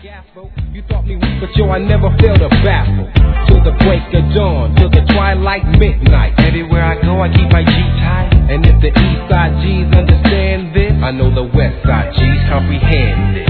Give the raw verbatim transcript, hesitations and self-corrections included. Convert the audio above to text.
You thought me weak, but yo, I never failed to baffle. Till the break of dawn, till the twilight midnight. Everywhere I go, I keep my G tight. And if the East Side G's understand this, I know the West Side G's comprehend this.